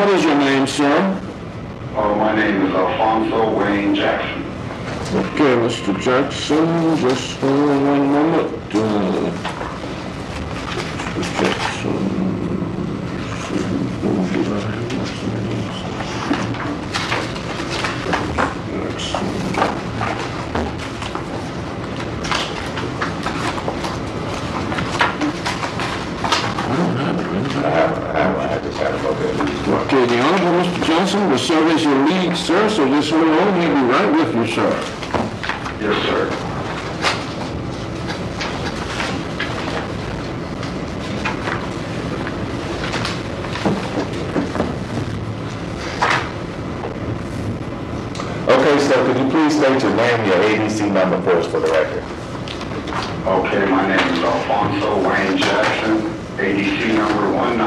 what is your name, sir? Oh, my name is Alfonso Wayne Jackson. Okay, Mr. Jackson, just hold on one moment. Mr. Jackson. Okay, the Honorable Mr. Johnson will serve as your lead, sir, so just hold on, he'll be right with you, sir. Yes, sir. Okay, so could you please state your name, your ABC number for us for the record? Okay, my name is Alfonso Wayne Jackson, ADC number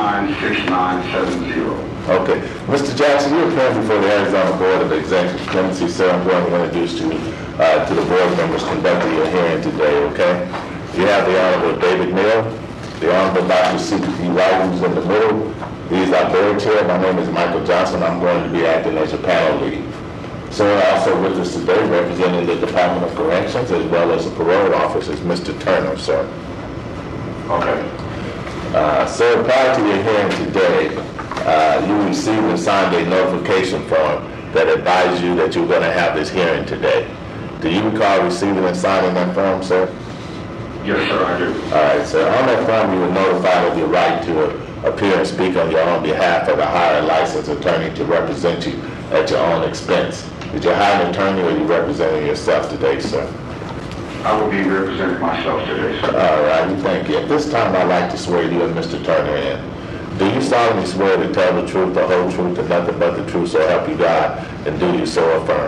196970. Okay. Mr. Jackson, you're appearing before the Arizona Board of Executive Clemency, sir. I'm going to introduce you to the board members conducting your hearing today, okay? You have the Honorable David Neal, the Honorable Dr. C.P. Wright, who's in the middle. He's our board chair. My name is Michael Johnson. I'm going to be acting as your panel lead. So also with us today, representing the Department of Corrections as well as the parole office, is Mr. Turner, sir. Okay. Sir, prior to your hearing today, you received and signed a notification form that advised you that you were going to have this hearing today. Do you recall receiving and signing that form, sir? Yes, sir, I do. All right, sir. On that form, you were notified of your right to appear and speak on your own behalf of a hired licensed attorney to represent you at your own expense. Did you hire an attorney or are you representing yourself today, sir? I will be representing myself today, sir. All right, thank you. At this time, I'd like to swear you and Mr. Turner in. Do you solemnly swear to tell the truth, the whole truth, and nothing but the truth, so help you God, and do you so affirm?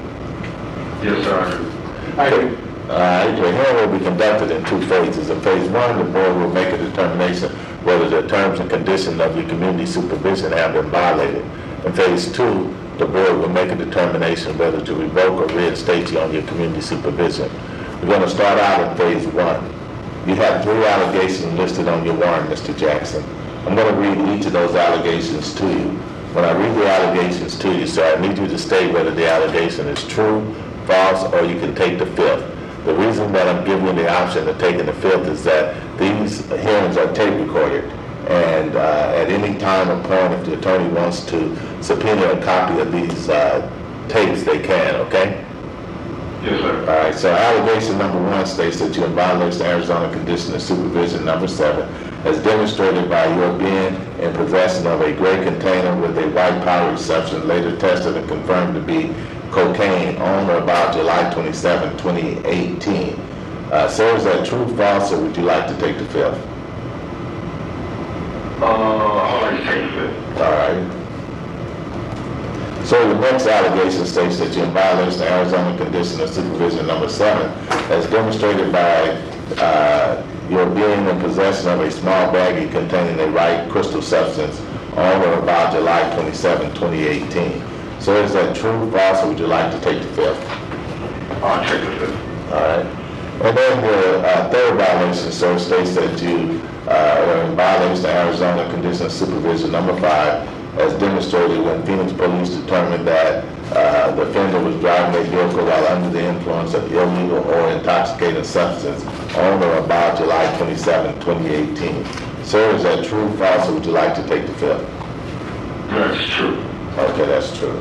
Yes, sir, I do. I do. All right, your hearing will be conducted in two phases. In phase one, the board will make a determination whether the terms and conditions of your community supervision have been violated. In phase two, the board will make a determination whether to revoke or reinstate you on your community supervision. We're going to start out in phase one. You have 3 allegations listed on your warrant, Mr. Jackson. I'm going to read each of those allegations to you. When I read the allegations to you, sir, I need you to state whether the allegation is true, false, or you can take the fifth. The reason that I'm giving you the option of taking the fifth is that these hearings are tape recorded. And at any time or point, if the attorney wants to subpoena a copy of these tapes, they can, okay? Yes, sir. All right, so allegation number 1 states that you're in violation of Arizona Condition of Supervision number 7, as demonstrated by your being in possession of a gray container with a white powder substance later tested and confirmed to be cocaine on or about July 27, 2018. Sir, is that true, false, or would you like to take the fifth? I'd like to take the fifth. All right. So the next allegation states that you're in violation of Arizona Condition of Supervision number 7, as demonstrated by your being in possession of a small baggie containing a white crystal substance on or about July 27, 2018. So is that true, false, or would you like to take the fifth? I'll take the fifth. All right. And then the third violation, sir, states that you are in violation of Arizona Condition of Supervision number 5, as demonstrated when Phoenix police determined that the offender was driving a vehicle while under the influence of illegal or intoxicating substance on or about July 27, 2018. Sir, is that true, false, or would you like to take the fifth? That's true. Okay, that's true.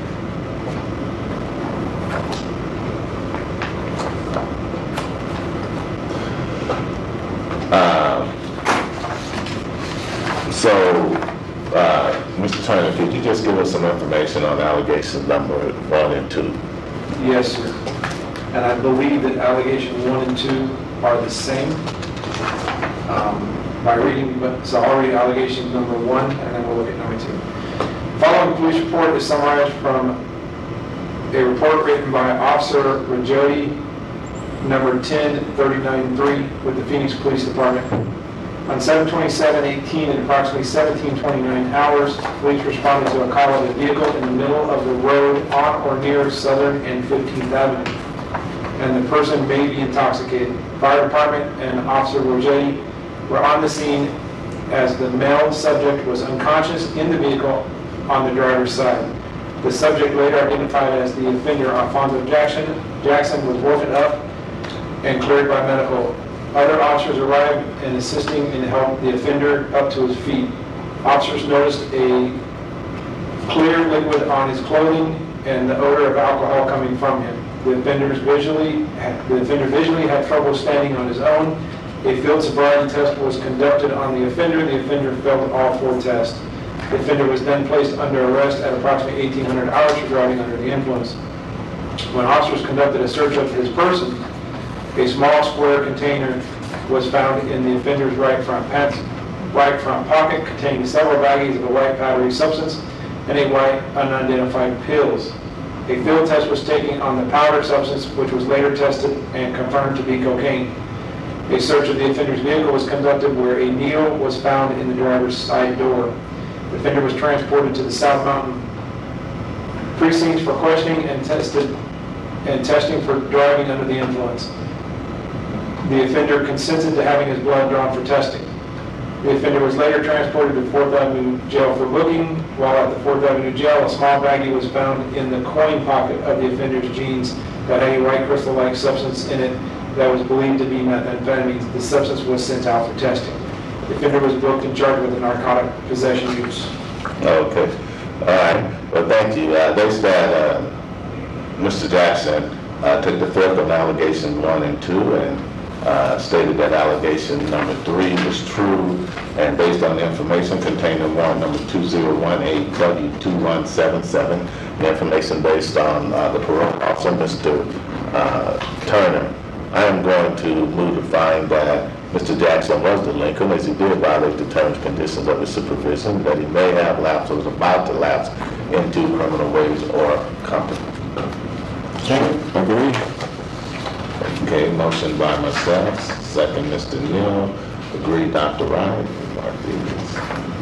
Mr. Turner, could you just give us some information on allegation number 1 and 2? Yes, sir. And I believe that allegation 1 and 2 are the same. By reading, so I'll read allegation number 1, and then we'll look at number 2. Following police report is summarized from a report written by Officer Rajodi, number 10393, with the Phoenix Police Department. On 7/27/18 at approximately 17:29 hours, police responded to a call of a vehicle in the middle of the road on or near Southern and 15th Avenue, and the person may be intoxicated. Fire department and Officer Rogeri were on the scene as the male subject was unconscious in the vehicle on the driver's side. The subject, later identified as the offender, Alfonso Jackson, was woken up and cleared by medical. Other officers arrived and assisting in help the offender up to his feet. Officers noticed a clear liquid on his clothing and the odor of alcohol coming from him. The offender visually had trouble standing on his own. A field sobriety test was conducted on the offender. The offender failed all 4 tests. The offender was then placed under arrest at approximately 1,800 hours for driving under the influence. When officers conducted a search of his person, a small square container was found in the offender's right front pocket containing several baggies of a white powdery substance and a white unidentified pills. A field test was taken on the powder substance, which was later tested and confirmed to be cocaine. A search of the offender's vehicle was conducted where a needle was found in the driver's side door. The offender was transported to the South Mountain precincts for questioning and testing for driving under the influence. The offender consented to having his blood drawn for testing. The offender was later transported to 4th Avenue Jail for booking. While at the 4th Avenue Jail, a small baggie was found in the coin pocket of the offender's jeans that had a white crystal-like substance in it that was believed to be methamphetamine. The substance was sent out for testing. The offender was booked and charged with a narcotic possession use. Okay. All right. Well, thank you. They said Mr. Jackson took the fifth on allegation 1 and 2 and stated that allegation number 3 was true, and based on the information contained in warrant number 2018W2177, the information based on the parole officer, Mr. Turner, I am going to move to find that Mr. Jackson was delinquent as he did violate the terms and conditions of his supervision, that he may have lapsed or was about to lapse into criminal ways or company. Agree. Okay, motion by myself, second Mr. Neal, agree Dr. Wright. Mark these.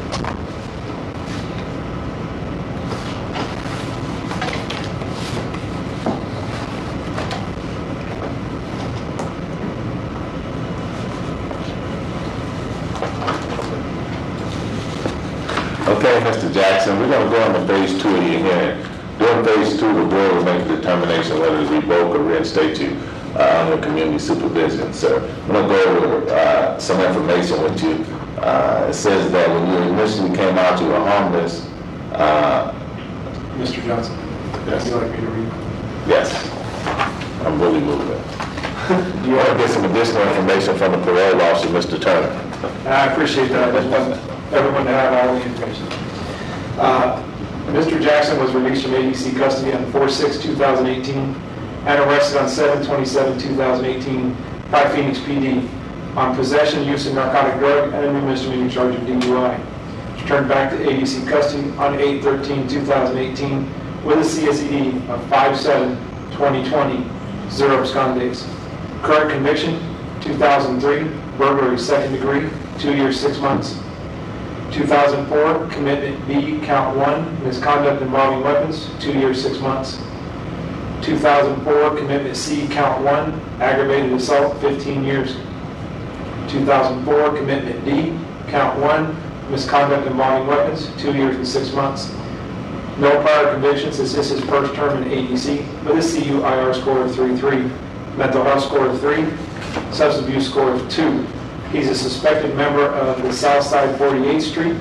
Okay, Mr. Jackson, we're going to go on to phase 2 of your hearing. During phase 2, the board will make a determination whether to revoke or reinstate you under community supervision, sir. I'm going to go over some information with you. It says that when you initially came out, you were homeless. Mr. Johnson, Yes. would you like me to read? Yes. I'm really moving. Do you want to get some additional information from the parole officer, Mr. Turner? I appreciate that. I just want everyone to have all the information. Mr. Jackson was released from ADC custody on 4/6/2018 and arrested on 7/27/2018 by Phoenix PD on possession, use of narcotic drug, and a new misdemeanor charge of DUI. Returned back to ADC custody on 8/13/2018 with a CSED of 5/7/2020, 0 abscond days. Current conviction, 2003, burglary 2nd degree, 2 years 6 months. 2004, commitment B, count 1, misconduct involving weapons, 2 years 6 months. 2004, commitment C, count 1, aggravated assault, 15 years. 2004, commitment D, count 1, misconduct involving weapons, 2 years and 6 months. No prior convictions, as this is first term in ADC, with a CUIR score of 3.3, mental health score of 3, substance abuse score of 2. He's a suspected member of the Southside 48th Street.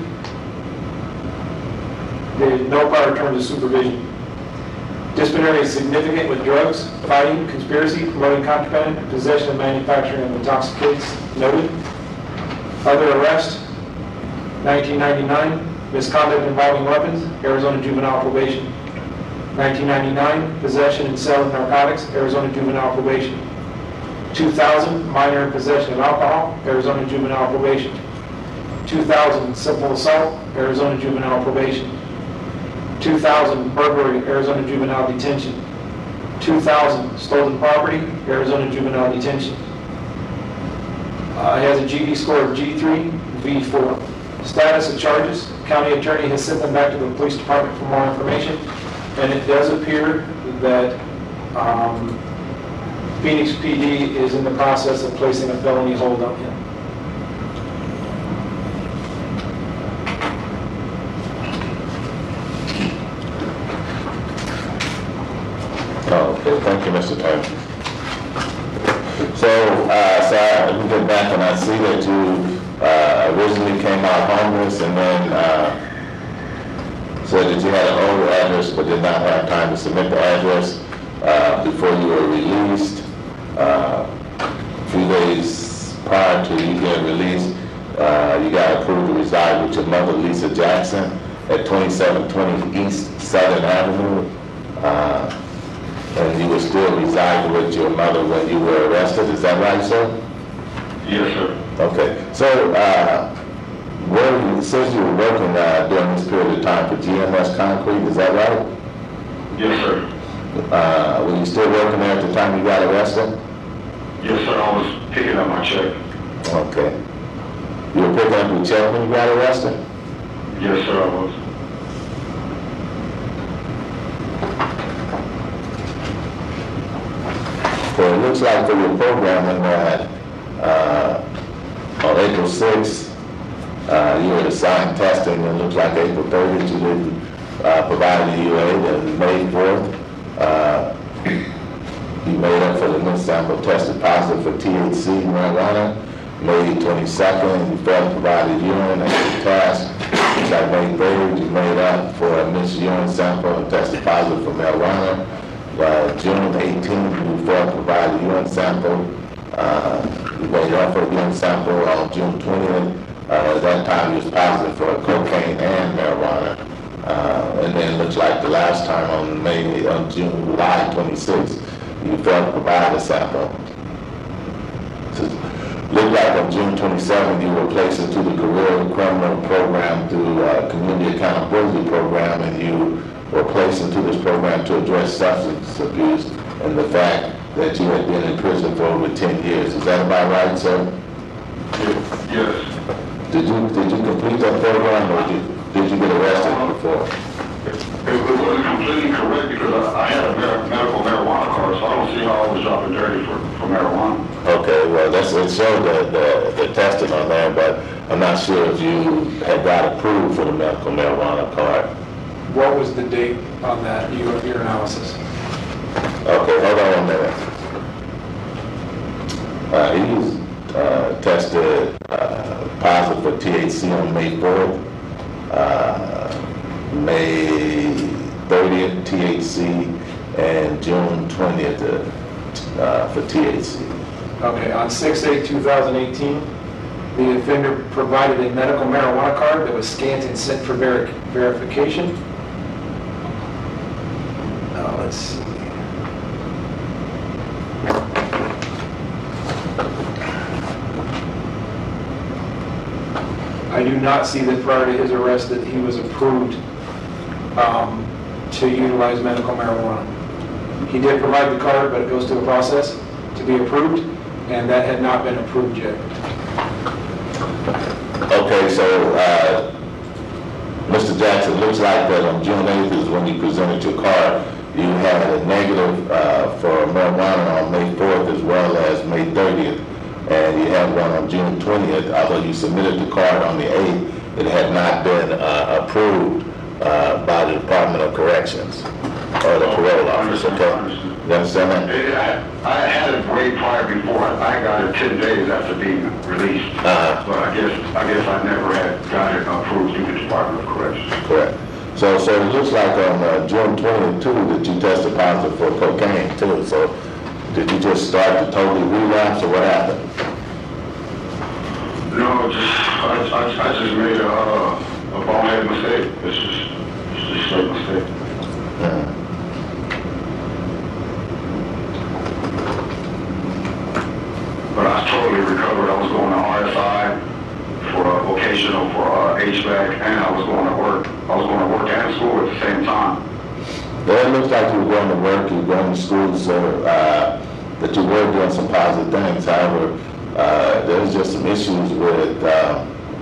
There is no prior terms of supervision. Disciplinary is significant with drugs, fighting, conspiracy, promoting contraband, possession and manufacturing of intoxicants noted. Other arrest, 1999, misconduct involving weapons, Arizona juvenile probation. 1999, possession and sale of narcotics, Arizona juvenile probation. 2000, minor in possession of alcohol, Arizona juvenile probation. 2000, simple assault, Arizona juvenile probation. 2000, burglary, Arizona juvenile detention. 2000, stolen property, Arizona juvenile detention. He has a GD score of G3, V4. Status of charges, county attorney has sent them back to the police department for more information, and it does appear that Phoenix PD is in the process of placing a felony hold on him. Okay, thank you, Mr. Turner. So, sir, let me get back, and I see that you originally came out homeless and then said that you had an old address but did not have time to submit the address before you were released. A few days prior to you getting released, you got approved to reside with your mother, Lisa Jackson, at 2720 East Southern Avenue. And you were still residing with your mother when you were arrested, is that right, sir? Yes, sir. Okay, so it says you were working during this period of time for GMS Concrete, is that right? Yes, sir. Were you still working there at the time you got arrested? Yes, sir. I was picking up my check. Okay. You were picking up your check when you got arrested? Yes, sir, I was. So it looks like for your programming that on April 6th, you were assigned testing, and it looks like April 30th you didn't provide the UA, then May 4th, you made up for the missed sample, tested positive for THC marijuana. May 22nd, you failed to provide a urine at the test. Looks like May 3rd, you made up for a missed urine sample and tested positive for marijuana. June 18th, you failed to provide a urine sample. You made up for a urine sample on June 20th. At that time, you was positive for cocaine and marijuana. And then it looks like the last time on July 26th, you failed to provide a sample. Looked like on June 27th, you were placed into the career criminal program through community accountability program, and you were placed into this program to address substance abuse and the fact that you had been in prison for over 10 years. Is that about right, sir? Yes. Did you complete that program, or did you get arrested before? It wasn't completely correct because I had a medical marijuana card, so I don't see how I was dropping dirty for marijuana. Okay, well, it showed the testing on there, but I'm not sure if you had got approved for the medical marijuana card. What was the date on that, your analysis? Okay, hold on a minute. He was tested positive for THC on May 4th, May 30th THC, and June 20th for THC. Okay, on 6/8/2018, the offender provided a medical marijuana card that was scanned and sent for verification. Let's see. I do not see that prior to his arrest that he was approved to utilize medical marijuana. He did provide the card, but it goes through a process to be approved, and that had not been approved yet. Okay, so Mr. Jackson, looks like that on June 8th is when you presented your card. You had a negative for marijuana on May 4th as well as May 30th, and you had one on June 20th. Although you submitted the card on the 8th, it had not been approved by the Department of Corrections or the parole office, okay? You understand that? I had it way prior before. I got it 10 days after being released. But I guess I never had got it approved through the Department of Corrections. Correct. So it looks like on June 22 that you tested positive for cocaine too. So did you just start to totally relapse, or what happened? No, I just made a bonehead mistake. It's just a straight mistake. But I totally recovered. I was going to RSI for vocational for HVAC, and I was going to work. I was going to work and school at the same time. Well, it looks like you were going to work, you were going to school, so that you were doing some positive things. However, there's just some issues with, the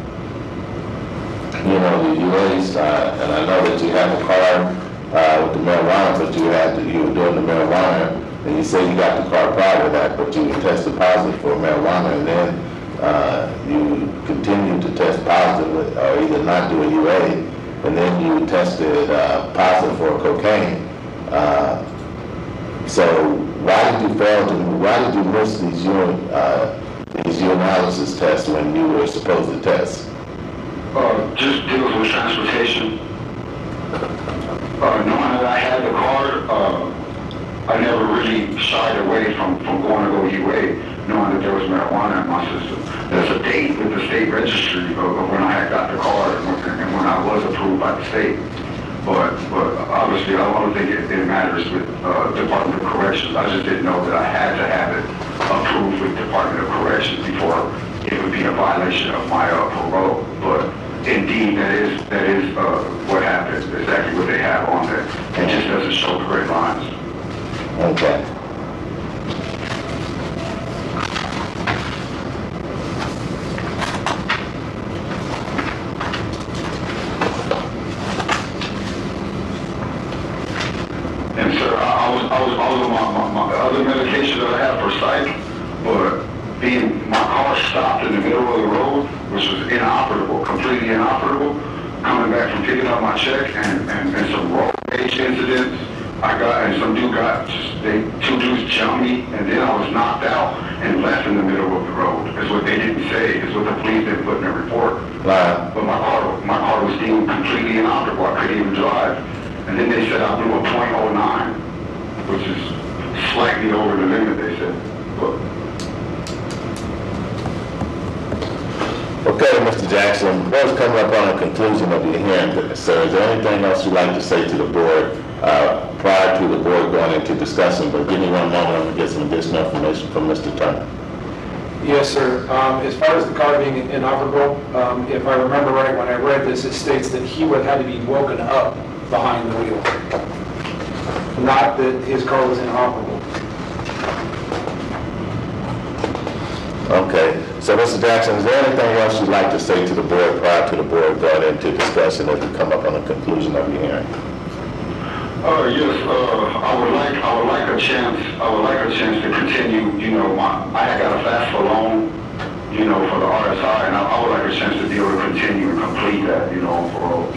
UAs, and I know that you have a card with the marijuana, but you were doing the marijuana, and you say you got the card prior to that, but you tested positive for marijuana, and then you continued to test positive, or either not do a UA, and then you tested positive for cocaine. So why did you miss these urinalysis tests when you were supposed to test? Just deals with transportation. Knowing that I had the card, I never really shied away from going to go UA, knowing that there was marijuana in my system. There's a date with the state registry of when I had got the card and when I was approved by the state. But obviously, I don't think it matters with Department of Corrections. I just didn't know that I had to have it approved with Department of Corrections before it would be a violation of my parole. But indeed, that is what happened. Exactly what they have on there. It just doesn't show the gray lines. Okay. And sir, I was on my other medication that I have for psych, but my car stopped in the middle of the road, which was inoperable, completely inoperable, coming back from picking up my check and some road rage incidents. Two dudes jumped me, and then I was knocked out and left in the middle of the road. Is what they didn't say, is what the police didn't put in their report. Right. But my car was deemed completely inoperable. I couldn't even drive. And then they said I blew a .09, which is slightly over the limit, they said. But Okay, Mr. Jackson, we're coming up on a conclusion of your hearing, sir. Is there anything else you'd like to say to the board prior to the board going into discussion? But give me 1 moment, I'm going to get some additional information from Mr. Turner. Yes, sir. As far as the car being inoperable, if I remember right, when I read this, it states that he would have to be woken up behind the wheel, not that his car was inoperable. Okay, so Mr. Jackson, is there anything else you'd like to say to the board prior to the board going into discussion as we come up on the conclusion of your hearing? Yes, I would like a chance to continue. You know, I had got a FAFSA loan, you know, for the RSI, and I would like a chance to be able to continue and complete that, you know, for.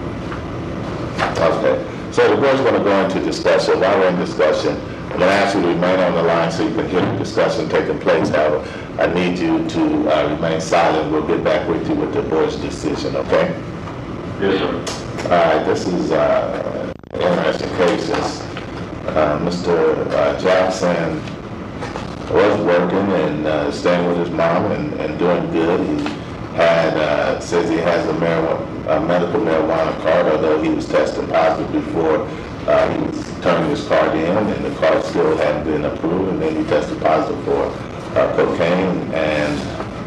Okay, so the board's going to go into discussion. While we're in discussion, I'm going to ask you to remain on the line so you can hear the discussion taking place. However, I need you to remain silent. We'll get back with you with the board's decision, okay? Yes, sir. All right, this is an interesting case. Mr. Jackson was working and staying with his mom and doing good. He had says he has a medical marijuana card, although he was testing positive before he was turning his card in, and the card still hadn't been approved, and then he tested positive for cocaine, and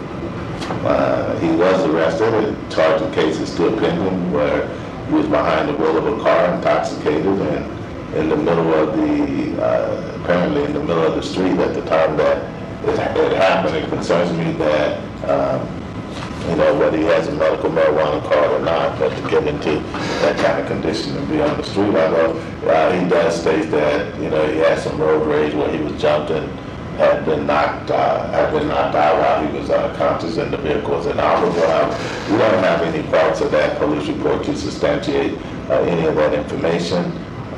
he was arrested and charged. The case is still pending, where he was behind the wheel of a car, intoxicated, and in the middle of apparently in the middle of the street at the time that it happened. It concerns me that you know, whether he has a medical marijuana card or not, but to get into that kind of condition and be on the street, although he does state that, you know, he had some road rage where he was jumped and had been knocked out while he was unconscious and the vehicle was inoperable. We don't have any parts of that police report to substantiate any of that information.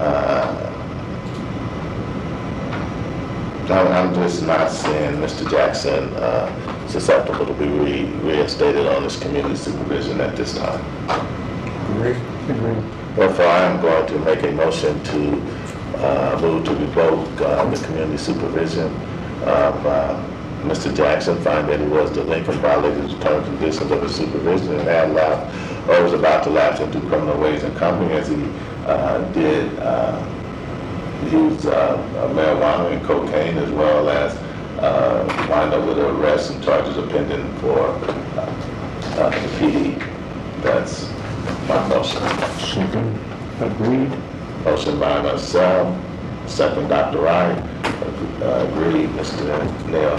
I'm just not seeing Mr. Jackson susceptible to be reinstated on this community supervision at this time. Agree. Therefore, I am going to make a motion to move to revoke the community supervision of Mr. Jackson, find that he was delinquent, violated the terms and conditions of his supervision, and had lapsed or was about to lapse into criminal ways and company, as he did use marijuana and cocaine, as well as wind up with an arrest and charges are pending for the PD. That's my motion. Second. Agreed. Motion by myself, second Dr. Wright. Agreed, Mr. Nail.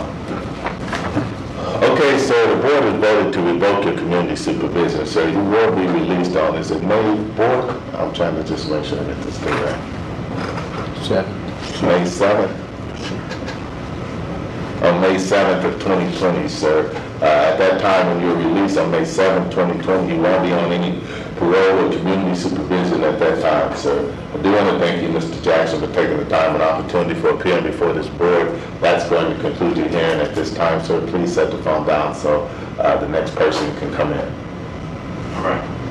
Okay, sir, the board has voted to revoke your community supervision, sir. You will be released on, is it May 4th? I'm trying to just make sure I get this thing right. May 7th? On May 7th of 2020, sir. At that time, when you're released on May 7th, 2020, you won't be on any parole or community supervision at that time, sir. I do want to thank you, Mr. Jackson, for taking the time and opportunity for appearing before this board. That's going to conclude your hearing at this time, sir. Please set the phone down so the next person can come in. All right.